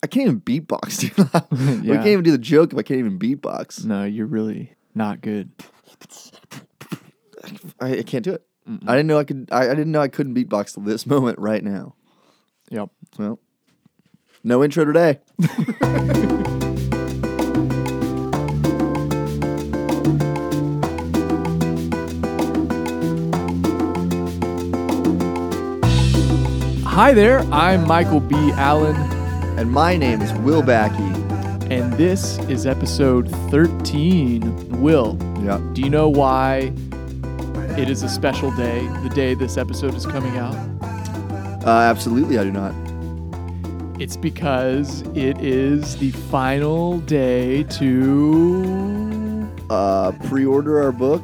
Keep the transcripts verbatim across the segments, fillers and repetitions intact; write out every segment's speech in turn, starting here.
can't even beatbox, dude. Yeah. We can't even do the joke if I can't even beatbox. No, you're really not good. I, I can't do it. Mm-mm. I didn't know I could. I, I didn't know I couldn't beatbox till this moment right now. Yep. Well, no intro today. Hi there, I'm Michael B. Allen, And my name is Will Backey. and this is episode thirteen. Will, Yeah. do you know why it is a special day, the day this episode is coming out? Uh, absolutely, I do not. It's because it is the final day to... Uh, pre-order our book.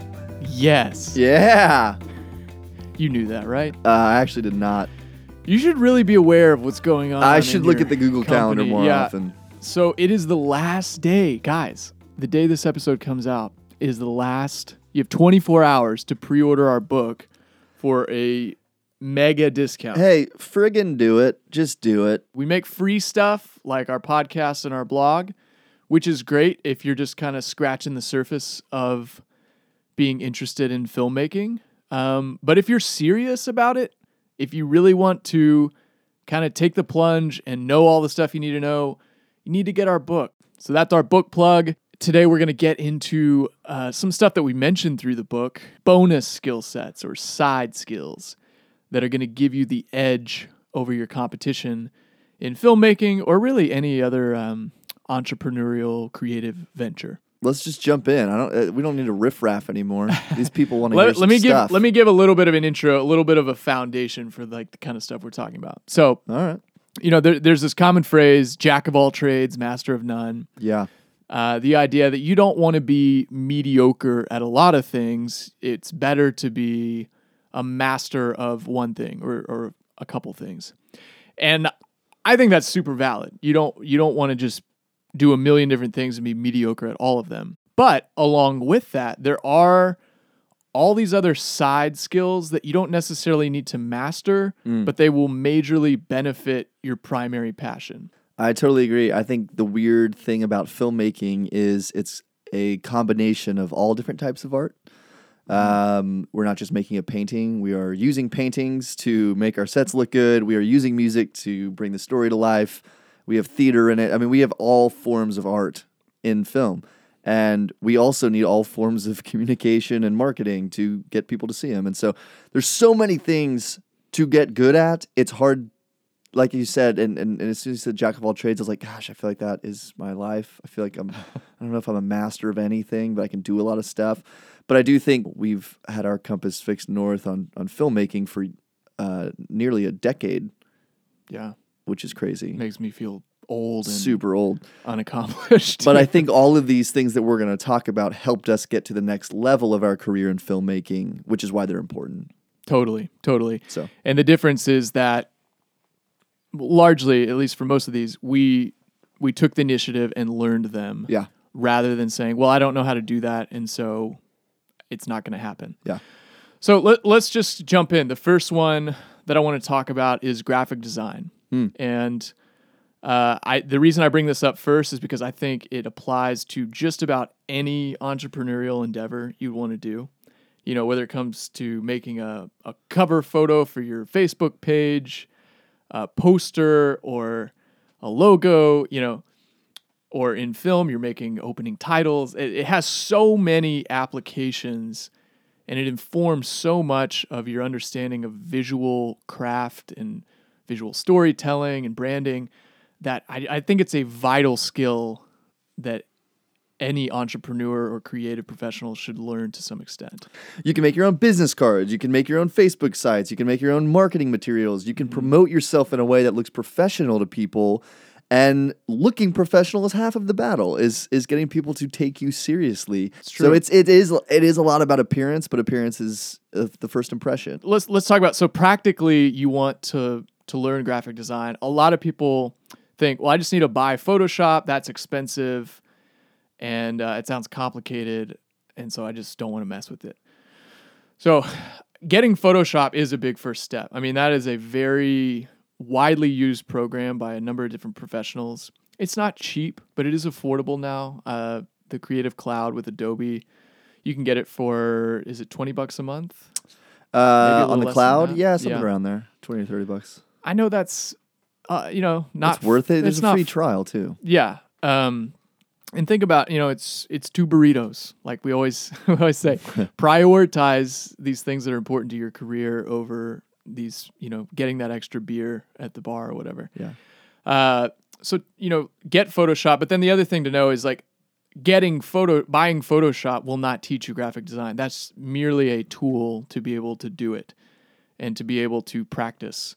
Yes. Yeah. You knew that, right? Uh, I actually did not. You should really be aware of what's going on. I in should look your at the Google Calendar company. more Yeah. often. So it is the last day, guys. The day this episode comes out is the last. You have twenty-four hours to pre-order our book for a mega discount. Hey, friggin' do it. Just do it. We make free stuff like our podcast and our blog, which is great if you're just kind of scratching the surface of being interested in filmmaking. Um, but if you're serious about it, if you really want to kind of take the plunge and know all the stuff you need to know, you need to get our book. So that's our book plug. Today we're going to get into uh, some stuff that we mentioned through the book, bonus skill sets or side skills that are going to give you the edge over your competition in filmmaking or really any other um, entrepreneurial creative venture. Let's just jump in. I don't. Uh, we don't need to riff-raff anymore. These people want to Let, hear let some me stuff. give let me give a little bit of an intro, a little bit of a foundation for like the kind of stuff we're talking about. So, All right. you know, there, there's this common phrase, jack of all trades, master of none. Yeah. Uh, the idea that you don't want to be mediocre at a lot of things. It's better to be a master of one thing or, or a couple things. And I think that's super valid. You don't you don't want to just do a million different things and be mediocre at all of them. But along with that, there are all these other side skills that you don't necessarily need to master, Mm. but they will majorly benefit your primary passion. I totally agree. I think the weird thing about filmmaking is it's a combination of all different types of art. Um, we're not just making a painting. We are using paintings to make our sets look good. We are using music to bring the story to life. We have theater in it. I mean, we have all forms of art in film. And we also need all forms of communication and marketing to get people to see them. And so there's so many things to get good at. It's hard, like you said, and, and, and as soon as you said jack of all trades, I was like, gosh, I feel like that is my life. I feel like I'm, I don't know if I'm a master of anything, but I can do a lot of stuff. But I do think we've had our compass fixed north on, on filmmaking for uh, nearly a decade, Yeah. which is crazy. Makes me feel old and Super old. unaccomplished. But I think all of these things that we're going to talk about helped us get to the next level of our career in filmmaking, which is why they're important. Totally, totally. So, And the difference is that largely, at least for most of these, we we took the initiative and learned them yeah, rather than saying, well, I don't know how to do that, and so it's not going to happen. yeah. So let, let's just jump in. The first one that I want to talk about is graphic design. Hmm. And uh, I the reason I bring this up first is because I think it applies to just about any entrepreneurial endeavor you want to do. You know, whether it comes to making a, a cover photo for your Facebook page, a poster, or a logo, you know, or in film, you're making opening titles. It, it has so many applications, and it informs so much of your understanding of visual craft and visual storytelling and branding that I, I think it's a vital skill that any entrepreneur or creative professional should learn to some extent. You can make your own business cards. You can make your own Facebook sites. You can make your own marketing materials. You can promote yourself in a way that looks professional to people. And looking professional is half of the battle. Is is getting people to take you seriously. It's true. So it's it is it is a lot about appearance, but appearance is uh, the first impression. Let's let's talk about, so practically you want to to learn graphic design. A lot of people think, well, I just need to buy Photoshop. That's expensive, and uh, it sounds complicated, and so I just don't want to mess with it. So getting Photoshop is a big first step. I mean, that is a very widely used program by a number of different professionals. It's not cheap, but it is affordable now. Uh, the Creative Cloud with Adobe, you can get it for, is it twenty bucks a month? Uh, on the less than cloud, that. yeah, something Yeah. around there, twenty or thirty bucks. I know that's, uh, you know, not It's worth it. There's it's a not free f- trial too. Yeah. Um, and think about, you know, it's it's two burritos. Like we always we always say, prioritize these things that are important to your career over these, you know, getting that extra beer at the bar or whatever. Yeah. Uh, so, you know, get Photoshop. But then the other thing to know is like getting photo, buying Photoshop will not teach you graphic design. That's merely a tool to be able to do it and to be able to practice.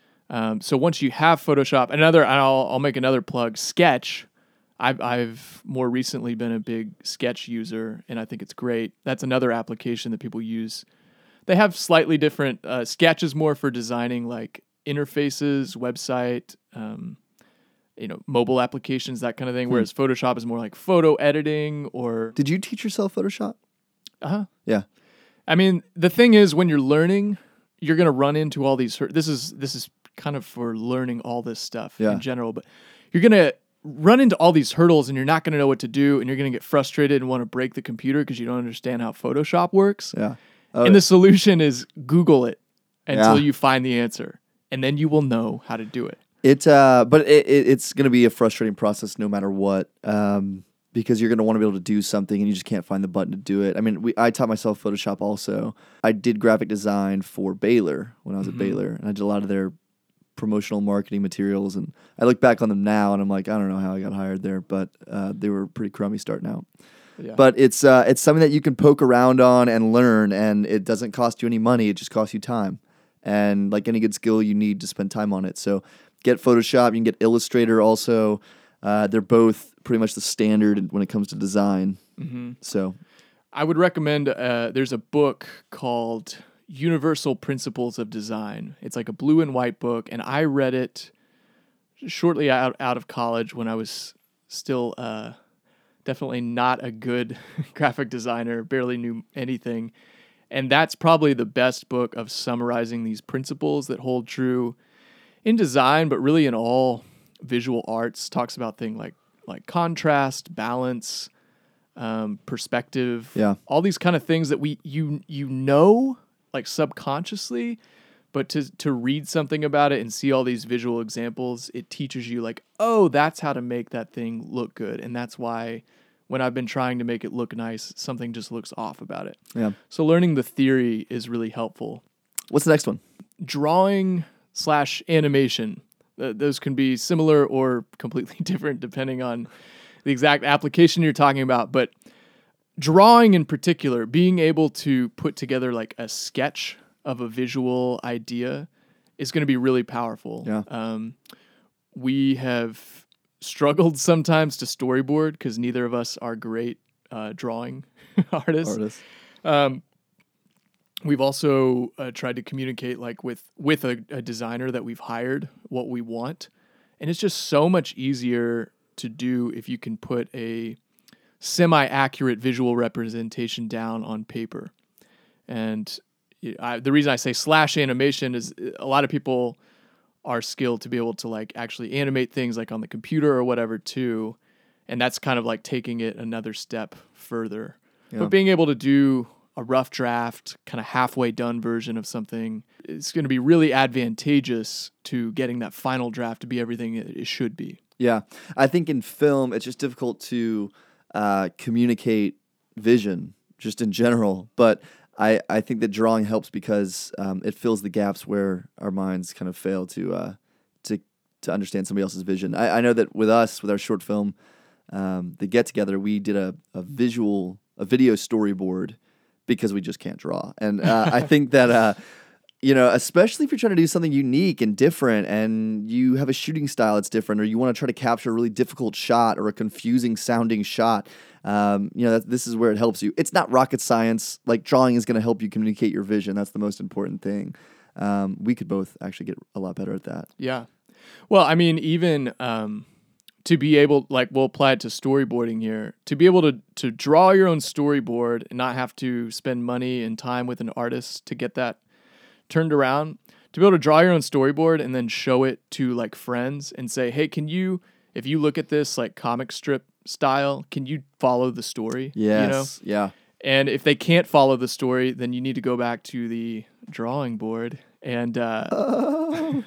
Um, so once you have Photoshop, another, I'll, I'll make another plug, Sketch. I've, I've more recently been a big Sketch user, and I think it's great. That's another application that people use. They have slightly different, uh, Sketch is more for designing like interfaces, website, um, you know, mobile applications, that kind of thing. Hmm. Whereas Photoshop is more like photo editing or, Did you teach yourself Photoshop? uh-huh. Yeah. I mean, the thing is when you're learning, you're going to run into all these, hur- this is, this is kind of for learning all this stuff Yeah. in general, but you're going to run into all these hurdles and you're not going to know what to do. And you're going to get frustrated and want to break the computer because you don't understand how Photoshop works. Yeah. Oh, And the solution is Google it until Yeah. you find the answer. And then you will know how to do it. It, uh, but it, it, it's going to be a frustrating process no matter what, um, because you're going to want to be able to do something and you just can't find the button to do it. I mean, we, I taught myself Photoshop also. I did graphic design for Baylor when I was Mhm. at Baylor, and I did a lot of their promotional marketing materials. And I look back on them now, and I'm like, I don't know how I got hired there, but uh, they were pretty crummy starting out. Yeah. But it's uh, it's something that you can poke around on and learn, and it doesn't cost you any money. It just costs you time. And like any good skill, you need to spend time on it. So get Photoshop. You can get Illustrator also. Uh, they're both pretty much the standard when it comes to design. hmm So I would recommend, uh, there's a book called Universal Principles of Design. It's like a blue and white book, and I read it shortly out, out of college when I was still uh, definitely not a good graphic designer, barely knew anything. And that's probably the best book of summarizing these principles that hold true in design, but really in all visual arts. Talks about things like like contrast, balance, um, perspective, Yeah. all these kind of things that we you you know like subconsciously, but to to read something about it and see all these visual examples, it teaches you like, oh, that's how to make that thing look good, and that's why when I've been trying to make it look nice, something just looks off about it. yeah. So learning the theory is really helpful. What's the next one? Drawing slash animation. Uh, those can be similar or completely different depending on the exact application you're talking about. But drawing in particular, being able to put together like a sketch of a visual idea is going to be really powerful. Yeah. Um, we have struggled sometimes to storyboard because neither of us are great uh, drawing artists. Artist. Um, we've also uh, tried to communicate like with with a, a designer that we've hired what we want, and it's just so much easier to do if you can put a semi-accurate visual representation down on paper. And I, the reason I say slash animation is a lot of people are skilled to be able to like actually animate things like on the computer or whatever too, and that's kind of like taking it another step further. Yeah. But being able to do a rough draft, kind of halfway done version of something, is going to be really advantageous to getting that final draft to be everything it should be. Yeah. I think in film, it's just difficult to uh, communicate vision just in general. But I, I think that drawing helps because um, it fills the gaps where our minds kind of fail to uh, to to understand somebody else's vision. I, I know that with us, with our short film, um, the get together, we did a, a visual, a video storyboard because we just can't draw. And uh, I think that, uh, you know, especially if you're trying to do something unique and different and you have a shooting style that's different, or you want to try to capture a really difficult shot or a confusing sounding shot, um, you know, that, this is where it helps you. It's not rocket science. Like drawing is going to help you communicate your vision. That's the most important thing. Um, we could both actually get a lot better at that. Yeah. Well, I mean, even um, to be able, like, we'll apply it to storyboarding here, to be able to, to draw your own storyboard and not have to spend money and time with an artist to get that turned around, to be able to draw your own storyboard and then show it to like friends and say, hey, can you, if you look at this like comic strip style, can you follow the story? Yes. You know? Yeah. And if they can't follow the story, then you need to go back to the drawing board and uh, Oh.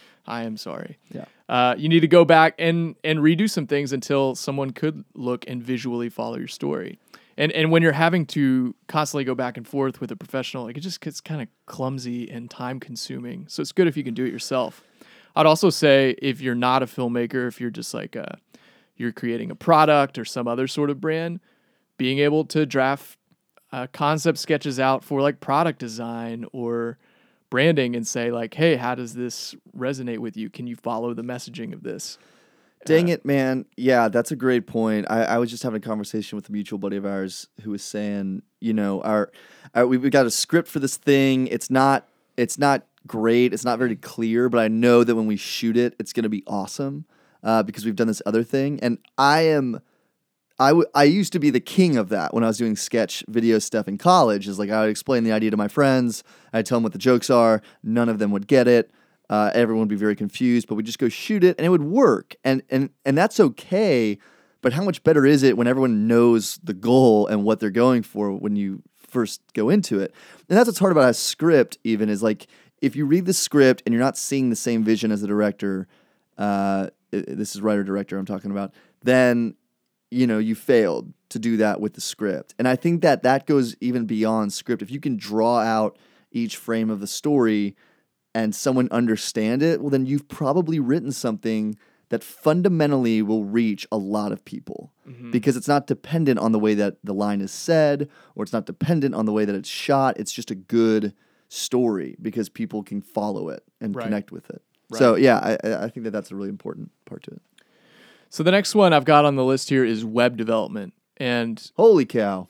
I am sorry. Yeah. Uh, you need to go back and and redo some things until someone could look and visually follow your story. And and when you're having to constantly go back and forth with a professional, like it just gets kind of clumsy and time consuming. So it's good if you can do it yourself. I'd also say if you're not a filmmaker, if you're just like a, you're creating a product or some other sort of brand, being able to draft uh, concept sketches out for like product design or branding and say like, hey, how does this resonate with you? Can you follow the messaging of this? Dang Uh, it, man. Yeah, that's a great point. I, I was just having a conversation with a mutual buddy of ours who was saying, you know, our, our we we got a script for this thing. It's not it's not great. It's not very clear, but I know that when we shoot it, it's going to be awesome uh, because we've done this other thing. And I am, I, w- I used to be the king of that when I was doing sketch video stuff in college. Is like I would explain the idea to my friends. I'd tell them what the jokes are. None of them would get it. Uh, everyone would be very confused, but we'd just go shoot it and it would work. And and and that's okay. But how much better is it when everyone knows the goal and what they're going for when you first go into it? And that's what's hard about a script even is like if you read the script and you're not seeing the same vision as the director, uh, this is writer director I'm talking about, then you know you failed to do that with the script. And I think that that goes even beyond script. If you can draw out each frame of the story and someone understand it, well, then you've probably written something that fundamentally will reach a lot of people mm-hmm. because it's not dependent on the way that the line is said or it's not dependent on the way that it's shot. It's just a good story because people can follow it and Right. connect with it. Right. So, yeah, I, I think that that's a really important part to it. So the next one I've got on the list here is web development. And Holy cow.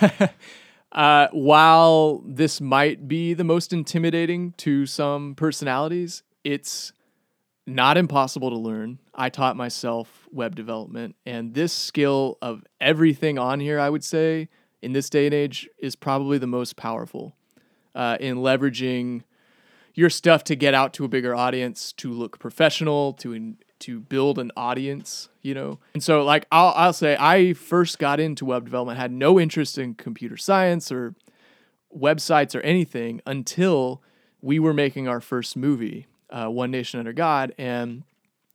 Uh, while this might be the most intimidating to some personalities, it's not impossible to learn. I taught myself web development, and this skill of everything on here, I would say, in this day and age, is probably the most powerful uh, in leveraging your stuff to get out to a bigger audience, to look professional, to in, to build an audience, you know? And so like, I'll, I'll say I first got into web development, had no interest in computer science or websites or anything until we were making our first movie, uh, One Nation Under God. And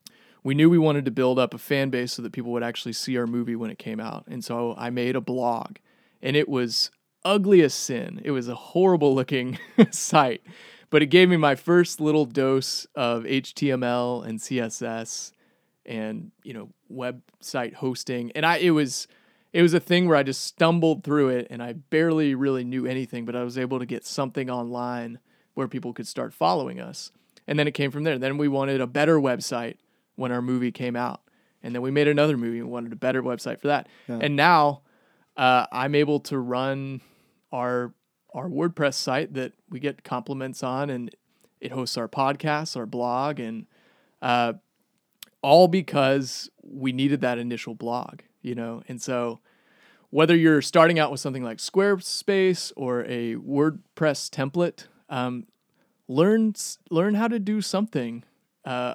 we knew we wanted to build up a fan base so that people would actually see our movie when it came out. And so I made a blog and it was ugly as sin. It was a horrible looking site. But it gave me my first little dose of H T M L and C S S and, you know, website hosting. And I it was it was a thing where I just stumbled through it and I barely really knew anything, but I was able to get something online where people could start following us. And then it came from there. Then we wanted a better website when our movie came out. And then we made another movie and wanted a better website for that. Yeah. And now uh, I'm able to run our our WordPress site that we get compliments on, and it hosts our podcasts, our blog, and uh, all because we needed that initial blog, you know? And so whether you're starting out with something like Squarespace or a WordPress template, um, learn, learn how to do something uh,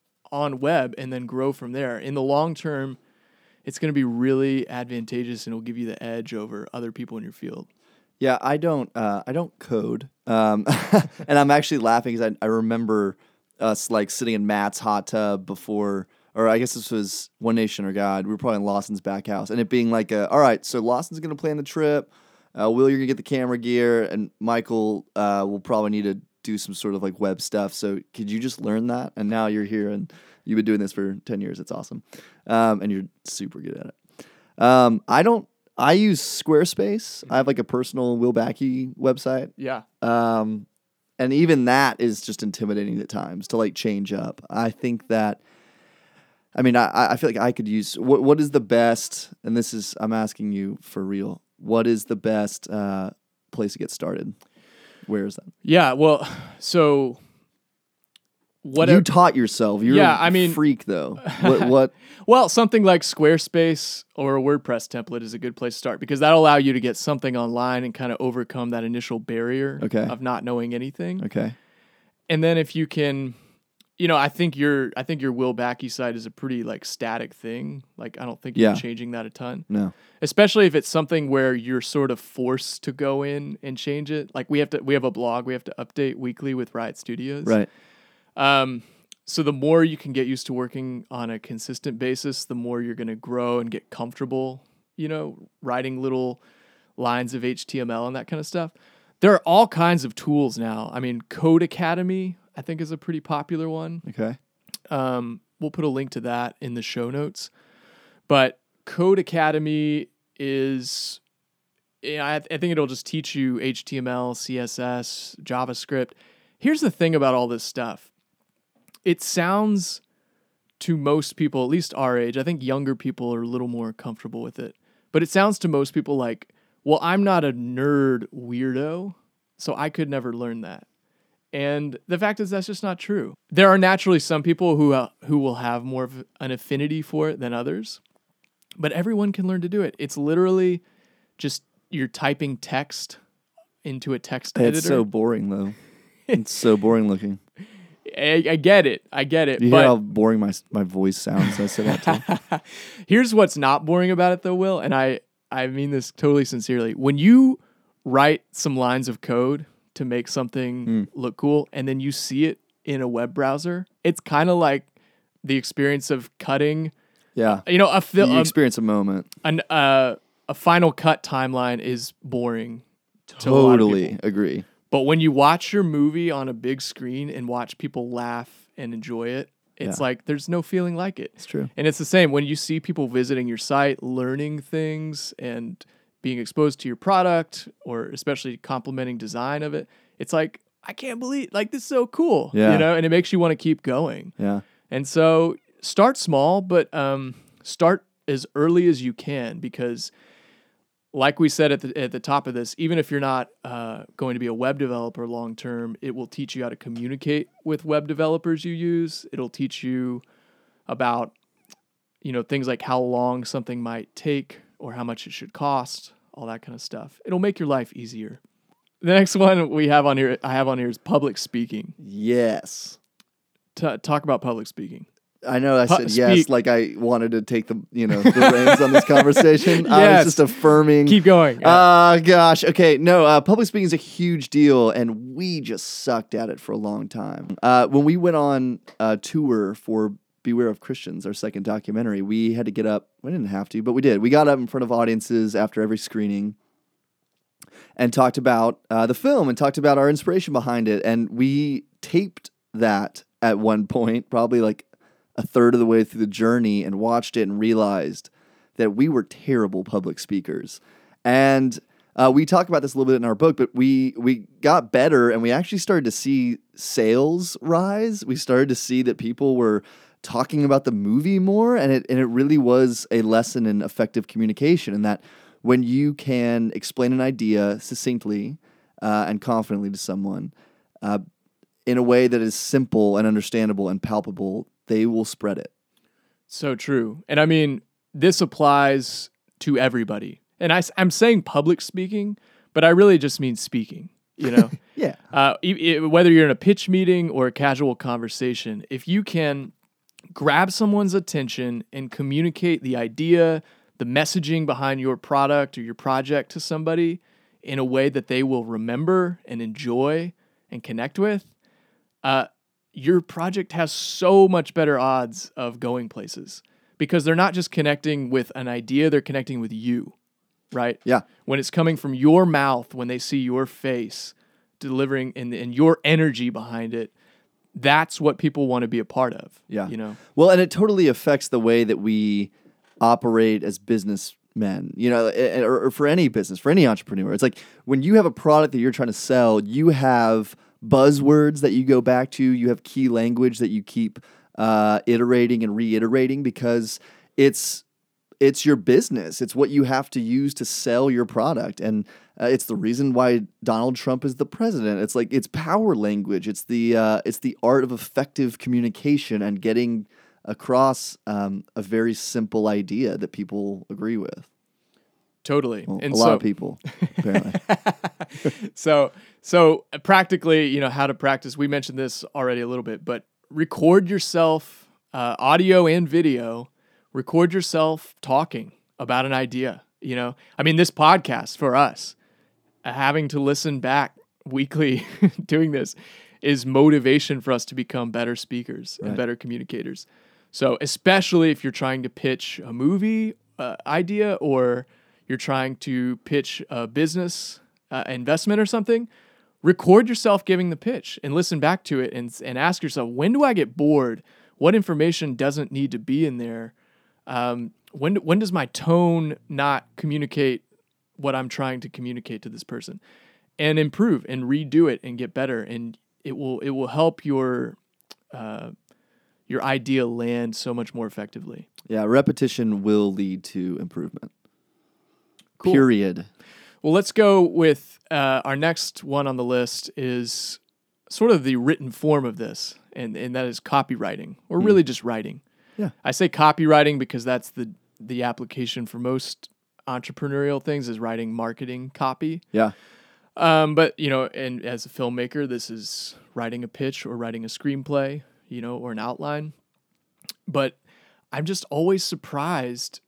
on web and then grow from there. In the long term, it's going to be really advantageous and it'll give you the edge over other people in your field. Yeah, I don't. Uh, I don't code, um, and I'm actually laughing because I, I remember us like sitting in Matt's hot tub before, or I guess this was One Nation or God. We were probably in Lawson's back house, and it being like, a, all right, so Lawson's gonna plan the trip. Uh, Will, you're gonna get the camera gear, and Michael uh, will probably need to do some sort of like web stuff. So could you just learn that? And now you're here, and you've been doing this for ten years. It's awesome, um, and you're super good at it. Um, I don't. I use Squarespace. I have like a personal Will Backey website. Yeah. Um, and even that is just intimidating at times to like change up. I think that, I mean, I, I feel like I could use, what, what is the best, and this is, I'm asking you for real, what is the best uh, place to get started? Where is that? Yeah. Well, so what you a- taught yourself. You're Yeah, a I mean- freak though. What, what? Well, something like Squarespace or a WordPress template is a good place to start because that'll allow you to get something online and kind of overcome that initial barrier Okay. of not knowing anything. Okay. and then if you can, you know, I think your I think your Will Backey site is a pretty like static thing. Like I don't think Yeah. you're changing that a ton. No. Especially if it's something where you're sort of forced to go in and change it. Like we have to we have a blog we have to update weekly with Riot Studios. Right. Um so the more you can get used to working on a consistent basis, the more you're going to grow and get comfortable, you know, writing little lines of H T M L and that kind of stuff. There are all kinds of tools now. I mean, Code Academy, I think, is a pretty popular one. Okay. Um, we'll put a link to that in the show notes. But Code Academy is, yeah, I, I think it'll just teach you H T M L, C S S, JavaScript. Here's the thing about all this stuff. It sounds to most people, at least our age, I think younger people are a little more comfortable with it. But it sounds to most people like, well, I'm not a nerd weirdo, so I could never learn that. And the fact is that's just not true. There are naturally some people who uh, who will have more of an affinity for it than others, but everyone can learn to do it. It's literally just you're typing text into a text editor. It's so boring though. It's so boring looking. I, I get it. I get it. You but hear how boring my my voice sounds? I said that too. Here's what's not boring about it though, Will, and I, I mean this totally sincerely. When you write some lines of code to make something mm. look cool, and then you see it in a web browser, it's kind of like the experience of cutting. Yeah, you know, a film. You experience a moment. An uh, a Final Cut timeline is boring. Totally agree. But when you watch your movie on a big screen and watch people laugh and enjoy it, it's yeah. like there's no feeling like it. It's true. And it's the same when you see people visiting your site, learning things and being exposed to your product, or especially complimenting design of it. It's like, I can't believe, like, this is so cool. Yeah. You know, and it makes you want to keep going. Yeah. And so start small, but um, start as early as you can, because like we said at the at the top of this, even if you're not uh, going to be a web developer long term, it will teach you how to communicate with web developers you use. It'll teach you about, you know, things like how long something might take or how much it should cost, all that kind of stuff. It'll make your life easier. The next one we have on here, I have on here is public speaking. Yes. T- talk about public speaking. I know I Pu- said speak. yes, like I wanted to take the, you know, the reins on this conversation. Yes. I was just affirming. Keep going. Ah, uh, gosh. Okay. No, uh, public speaking is a huge deal, and we just sucked at it for a long time. Uh, when we went on a tour for Beware of Christians, our second documentary, we had to get up. We didn't have to, but we did. We got up in front of audiences after every screening and talked about uh, the film and talked about our inspiration behind it. And we taped that at one point, probably like a third of the way through the journey, and watched it and realized that we were terrible public speakers. And uh, we talk about this a little bit in our book, but we we got better, and we actually started to see sales rise. We started to see that people were talking about the movie more, and it and it really was a lesson in effective communication, and that when you can explain an idea succinctly uh, and confidently to someone uh, in a way that is simple and understandable and palpable, they will spread it. So true. And I mean, this applies to everybody. And I, I'm saying public speaking, but I really just mean speaking, you know? Yeah. Uh, e- e- whether you're in a pitch meeting or a casual conversation, if you can grab someone's attention and communicate the idea, the messaging behind your product or your project to somebody in a way that they will remember and enjoy and connect with, uh, your project has so much better odds of going places, because they're not just connecting with an idea, they're connecting with you, right? Yeah. When it's coming from your mouth, when they see your face delivering and, and your energy behind it, that's what people want to be a part of. Yeah. You know? Well, and it totally affects the way that we operate as businessmen, you know, or, or for any business, for any entrepreneur. It's like when you have a product that you're trying to sell, you have buzzwords that you go back to, you have key language that you keep uh, iterating and reiterating, because it's it's your business. It's what you have to use to sell your product, and uh, it's the reason why Donald Trump is the president. It's like it's power language. It's the uh, it's the art of effective communication and getting across um, a very simple idea that people agree with. Totally. Well, and a so, lot of people, apparently. so, so uh, practically, you know, how to practice. We mentioned this already a little bit, but record yourself, uh, audio and video. Record yourself talking about an idea. You know, I mean, this podcast for us, uh, having to listen back weekly, doing this is motivation for us to become better speakers Right. and better communicators. So, especially if you're trying to pitch a movie uh, idea or you're trying to pitch a business uh, investment or something, record yourself giving the pitch and listen back to it and, and ask yourself, when do I get bored? What information doesn't need to be in there? Um, when, when does my tone not communicate what I'm trying to communicate to this person? And improve and redo it and get better. And it will, it will help your, uh, your idea land so much more effectively. Yeah, repetition will lead to improvement. Cool. Period. Well, let's go with uh, our next one on the list is sort of the written form of this, and, and that is copywriting, or really just writing. Yeah. I say copywriting because that's the the application for most entrepreneurial things is writing marketing copy. Yeah. Um, but, you know, and as a filmmaker, this is writing a pitch or writing a screenplay, you know, or an outline. But I'm just always surprised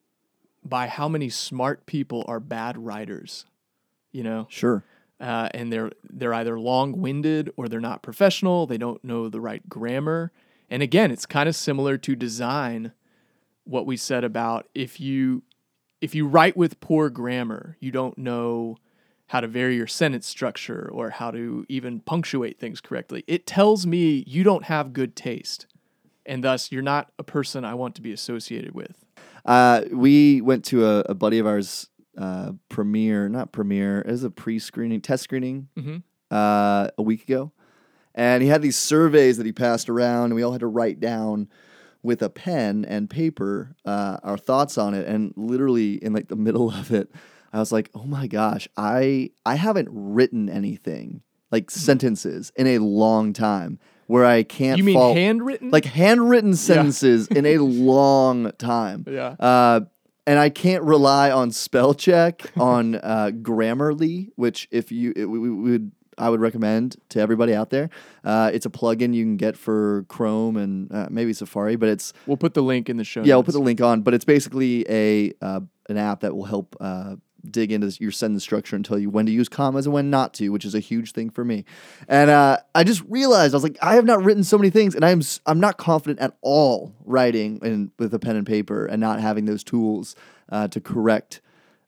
by how many smart people are bad writers, you know? Sure. Uh, and they're they're either long-winded or they're not professional. They don't know the right grammar. And again, it's kind of similar to design, what we said about if you if you write with poor grammar, you don't know how to vary your sentence structure or how to even punctuate things correctly. It tells me you don't have good taste, and thus you're not a person I want to be associated with. Uh, we went to a, a buddy of ours' uh, premiere, not premiere, it was a pre-screening, test screening Mm-hmm. uh, a week ago. And he had these surveys that he passed around, and we all had to write down with a pen and paper uh, our thoughts on it. And literally in like the middle of it, I was like, oh my gosh, I I haven't written anything, like sentences, in a long time where I can't You mean fall- handwritten? like handwritten sentences in a long time. Yeah. Uh, and I can't rely on spell check on uh, Grammarly, which if you it, we, we would I would recommend to everybody out there. Uh, it's a plugin you can get for Chrome and uh, maybe Safari, but it's We'll put the link in the show yeah, we'll notes. put the link on. But it's basically a uh, an app that will help uh, dig into your sentence structure and tell you when to use commas and when not to, which is a huge thing for me. And uh, I just realized I was like, I have not written so many things, and I'm s- I'm not confident at all writing in, with a pen and paper and not having those tools uh, to correct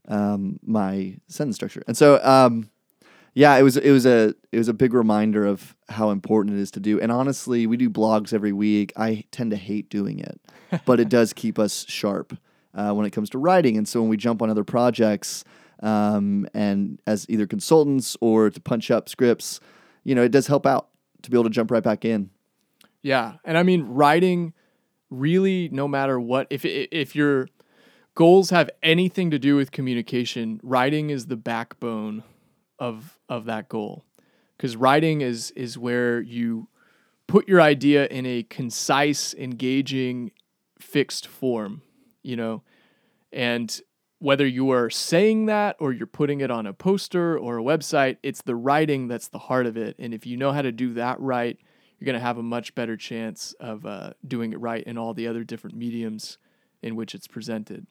um, my sentence structure. And so. Um, Yeah, it was it was a it was a big reminder of how important it is to do. And honestly, we do blogs every week. I tend to hate doing it, but it does keep us sharp uh, when it comes to writing. And so when we jump on other projects, um, and as either consultants or to punch up scripts, you know, it does help out to be able to jump right back in. Yeah, and I mean writing really, no matter what, if if your goals have anything to do with communication, writing is the backbone of of that goal, because writing is is where you put your idea in a concise, engaging, fixed form, you know, and whether you are saying that or you're putting it on a poster or a website, it's the writing that's the heart of it. And if you know how to do that right, you're going to have a much better chance of uh, doing it right in all the other different mediums in which it's presented.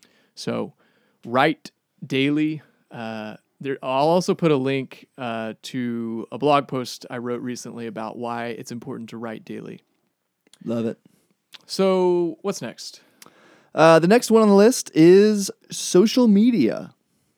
So write daily. Uh, There, I'll also put a link uh, to a blog post I wrote recently about why it's important to write daily. Love it. So, what's next? Uh, the next one on the list is social media.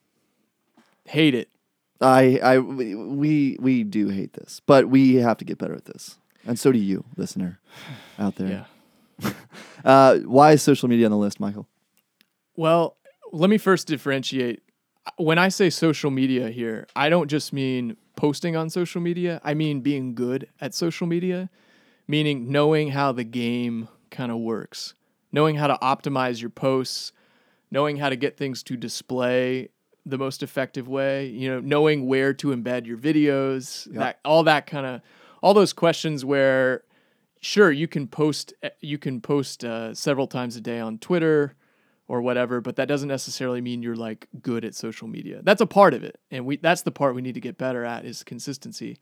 Hate it. I, I, we, we do hate this, but we have to get better at this, and so do you, listener, out there. Yeah. Uh, why is social media on the list, Michael? Well, let me first differentiate. When I say social media here, I don't just mean posting on social media. I mean being good at social media, meaning knowing how the game kind of works, knowing how to optimize your posts, knowing how to get things to display the most effective way, you know, knowing where to embed your videos, Yep. that all that kind of, all those questions where, sure, you can post, you can post uh, several times a day on Twitter or whatever, but that doesn't necessarily mean you're like good at social media. That's a part of it. And we that's the part we need to get better at is consistency.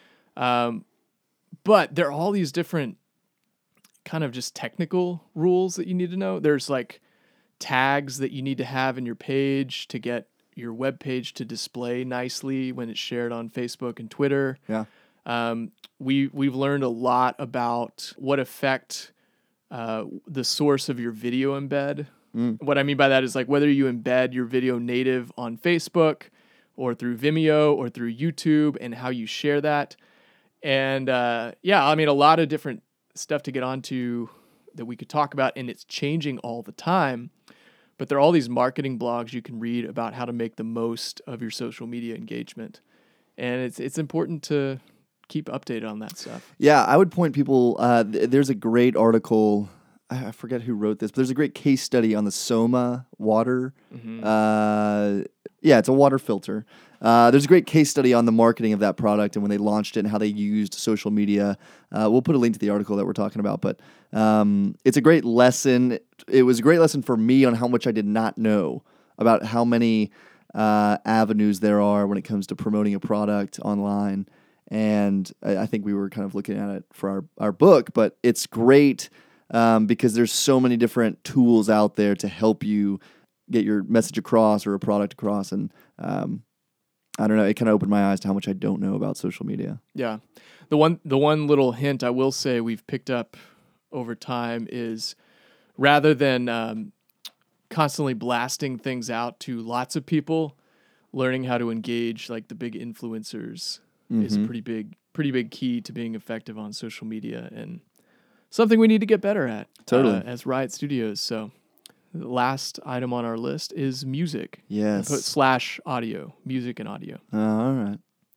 Um, but there are all these different kind of just technical rules that you need to know. There's like tags that you need to have in your page to get your web page to display nicely when it's shared on Facebook and Twitter. Yeah. Um, we we've learned a lot about what effect uh, the source of your video embed. Mm. What I mean by that is like whether you embed your video native on Facebook or through Vimeo or through YouTube and how you share that. And uh, yeah, I mean, a lot of different stuff to get onto that we could talk about, and it's changing all the time. But there are all these marketing blogs you can read about how to make the most of your social media engagement. And it's it's important to keep updated on that stuff. Yeah, I would point people, uh, th- there's a great article, I I forget who wrote this, but there's a great case study on the Soma water. Mm-hmm. Uh, yeah, it's a water filter. Uh, there's a great case study on the marketing of that product and when they launched it and how they used social media. Uh, we'll put a link to the article that we're talking about, but um, it's a great lesson. It was a great lesson for me on how much I did not know about how many uh, avenues there are when it comes to promoting a product online. And I, I think we were kind of looking at it for our, our book, but it's great um, because there's so many different tools out there to help you get your message across or a product across. And um, I don't know, it kind of opened my eyes to how much I don't know about social media. Yeah. The one the one little hint I will say we've picked up over time is rather than um, constantly blasting things out to lots of people, learning how to engage like the big influencers mm-hmm. is a pretty big pretty big key to being effective on social media and something we need to get better at totally. uh, as Riot Studios. So the last item on our list is music. Yes. Put slash audio, music and audio. Uh, all right.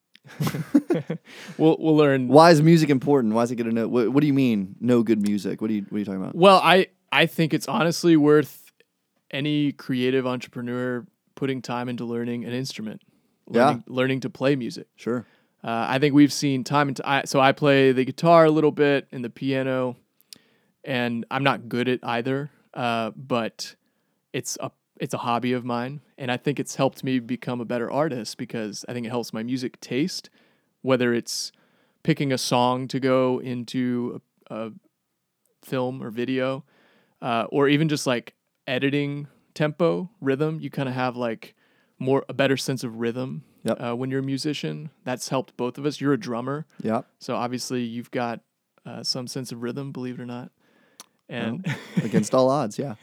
we'll we'll learn. Why is music important? Why is it good to know? What, what do you mean? No good music. What are you What are you talking about? Well, I I think it's honestly worth any creative entrepreneur putting time into learning an instrument. Learning, Yeah. Learning to play music. Sure. Uh, I think we've seen time and time. So I play the guitar a little bit and the piano, and I'm not good at either. Uh, but it's a it's a hobby of mine, and I think it's helped me become a better artist because I think it helps my music taste, whether it's picking a song to go into a, a film or video, uh, or even just like editing tempo, rhythm. You kind of have like more a better sense of rhythm Yep. uh, when you're a musician. That's helped both of us. You're a drummer, Yeah. so obviously you've got uh, some sense of rhythm, believe it or not. And Well, against all odds, yeah.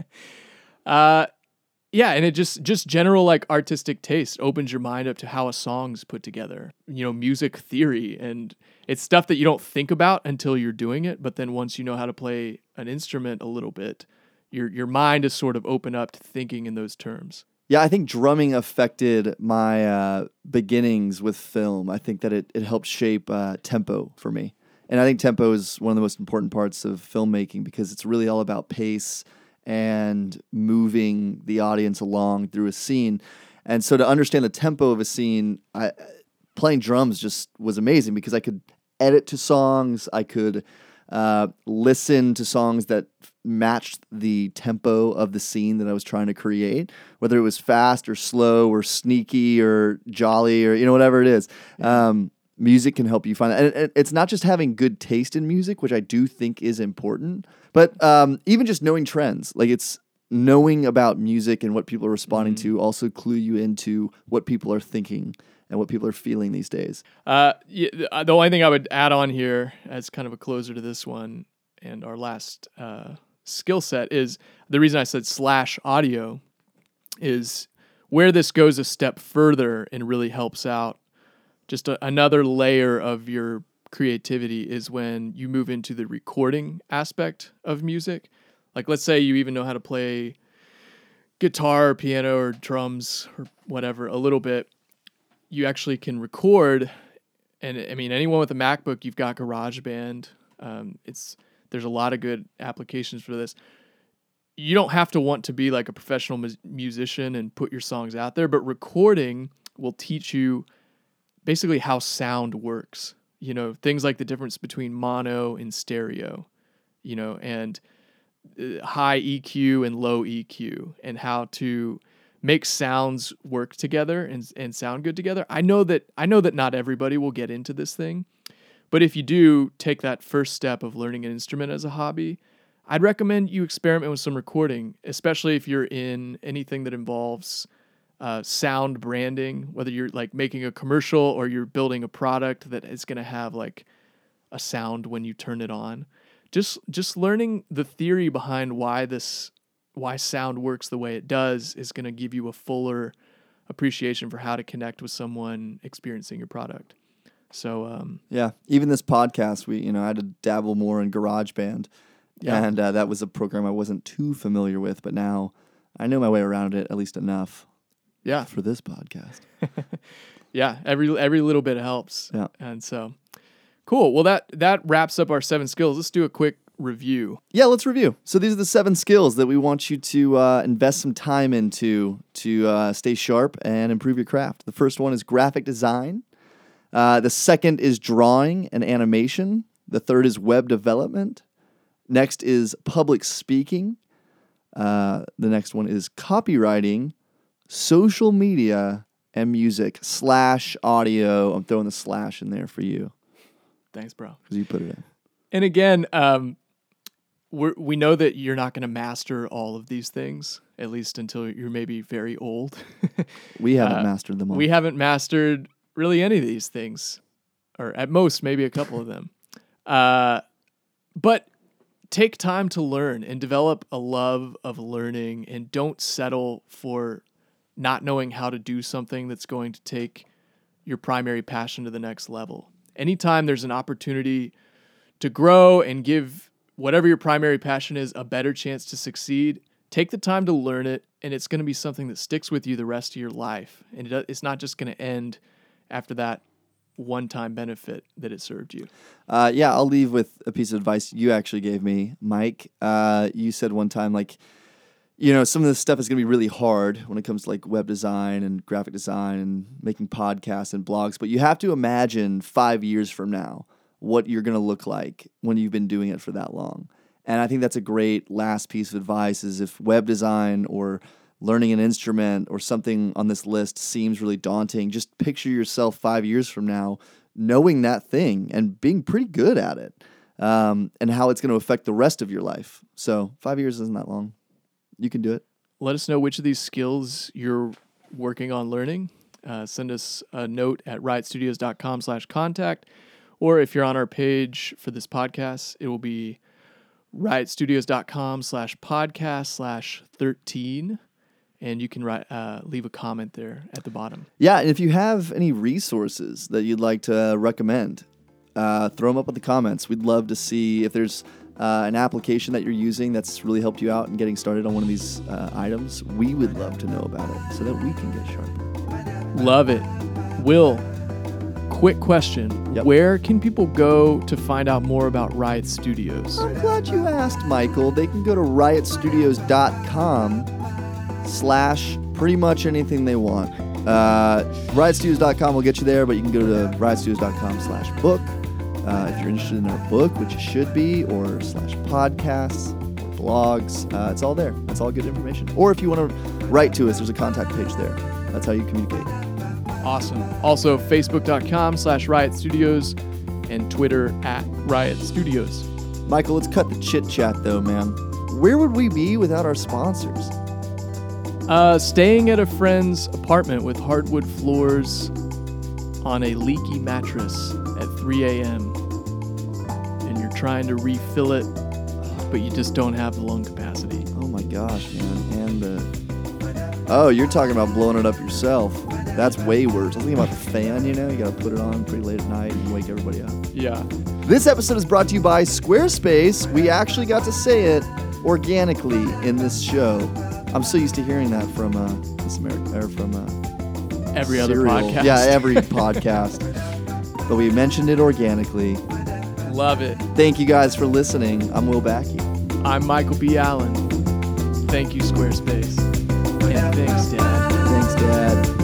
uh, yeah, and it just just general like artistic taste opens your mind up to how a song's put together. You know, music theory, and it's stuff that you don't think about until you're doing it. But then once you know how to play an instrument a little bit, your your mind is sort of open up to thinking in those terms. Yeah, I think drumming affected my uh, beginnings with film. I think that it, it helped shape uh, tempo for me. And I think tempo is one of the most important parts of filmmaking because it's really all about pace and moving the audience along through a scene. And so to understand the tempo of a scene, I, playing drums just was amazing because I could edit to songs. I could uh, listen to songs that matched the tempo of the scene that I was trying to create, whether it was fast or slow or sneaky or jolly or, you know, whatever it is. Yeah. Um, music can help you find that. And it's not just having good taste in music, which I do think is important, but um, even just knowing trends. Like it's knowing about music and what people are responding mm-hmm. to also clue you into what people are thinking and what people are feeling these days. Uh, yeah, the only thing I would add on here as kind of a closer to this one and our last uh, skill set is the reason I said slash audio is where this goes a step further and really helps out. Just a, another layer of your creativity is when you move into the recording aspect of music. Like, let's say you even know how to play guitar or piano or drums or whatever a little bit. You actually can record, and I mean, anyone with a MacBook, you've got GarageBand. Um, it's there's a lot of good applications for this. You don't have to want to be like a professional mu- musician and put your songs out there, but recording will teach you basically how sound works, you know, things like the difference between mono and stereo, you know, and uh, high E Q and low E Q and how to make sounds work together and and sound good together. I know that I know that not everybody will get into this thing, but if you do take that first step of learning an instrument as a hobby, I'd recommend you experiment with some recording, especially if you're in anything that involves uh, sound branding, whether you're like making a commercial or you're building a product that is going to have like a sound when you turn it on. Just just learning the theory behind why this why sound works the way it does is going to give you a fuller appreciation for how to connect with someone experiencing your product. So um, yeah, even this podcast, we you know I had to dabble more in GarageBand. Yeah. And uh, that was a program I wasn't too familiar with, but now I know my way around it at least enough. Yeah. For this podcast. Yeah, every every little bit helps. Yeah. And so, cool. Well, that that wraps up our seven skills. Let's do a quick review. Yeah, let's review. So these are the seven skills that we want you to uh, invest some time into to uh, stay sharp and improve your craft. The first one is graphic design. Uh, the second is drawing and animation. The third is web development. Next is public speaking. Uh, the next one is copywriting, social media, and music slash audio. I'm throwing the slash in there for you. Thanks, bro. Because you put it in. And again, um, we we know that you're not going to master all of these things, at least until you're maybe very old. We haven't uh, mastered them all. We haven't mastered really any of these things, or at most maybe a couple of them. Uh, but take time to learn and develop a love of learning, and don't settle for not knowing how to do something that's going to take your primary passion to the next level. Anytime there's an opportunity to grow and give whatever your primary passion is a better chance to succeed, take the time to learn it, and it's going to be something that sticks with you the rest of your life. And it, it's not just going to end after that one-time benefit that it served you. Uh, yeah, I'll leave with a piece of advice you actually gave me, Mike. Uh, you said one time, like, you know, some of this stuff is going to be really hard when it comes to like web design and graphic design and making podcasts and blogs, but you have to imagine five years from now what you're going to look like when you've been doing it for that long. And I think that's a great last piece of advice is if web design or learning an instrument or something on this list seems really daunting, just picture yourself five years from now knowing that thing and being pretty good at it, um, and how it's going to affect the rest of your life. So five years isn't that long. You can do it. Let us know which of these skills you're working on learning. Uh, send us a note at riotstudios.com slash contact. Or if you're on our page for this podcast, it will be riotstudios.com slash podcast slash 13. And you can write, uh, leave a comment there at the bottom. Yeah, and if you have any resources that you'd like to recommend, uh, throw them up in the comments. We'd love to see if there's uh, an application that you're using that's really helped you out in getting started on one of these uh, items. We would love to know about it so that we can get sharper. Love it. Will, quick question. Yep. Where can people go to find out more about Riot Studios? I'm glad you asked, Michael. They can go to riot studios dot com slash pretty much anything they want. Uh, riot studios dot com will get you there, but you can go to riot studios dot com slash book. Uh, if you're interested in our book, which you should be, or slash podcasts, or blogs, uh, it's all there. That's all good information. Or if you want to write to us, there's a contact page there. That's how you communicate. Awesome. Also, facebook.com slash Riot Studios and Twitter at Riot Studios. Michael, let's cut the chit chat though, man. Where would we be without our sponsors? Uh, staying at a friend's apartment with hardwood floors on a leaky mattress at three a.m. and you're trying to refill it, but you just don't have the lung capacity. Oh my gosh, man. And the... Oh, you're talking about blowing it up yourself. That's way worse. I was thinking about the fan, you know? You got to put it on pretty late at night and wake everybody up. Yeah. This episode is brought to you by Squarespace. We actually got to say it organically in this show. I'm so used to hearing that from uh, This America, or from uh, every other Serial. podcast. Yeah, every podcast. But we mentioned it organically. Love it. Thank you guys for listening. I'm Will Backey. I'm Michael B. Allen. Thank you, Squarespace. And thanks, Dad. Thanks, Dad.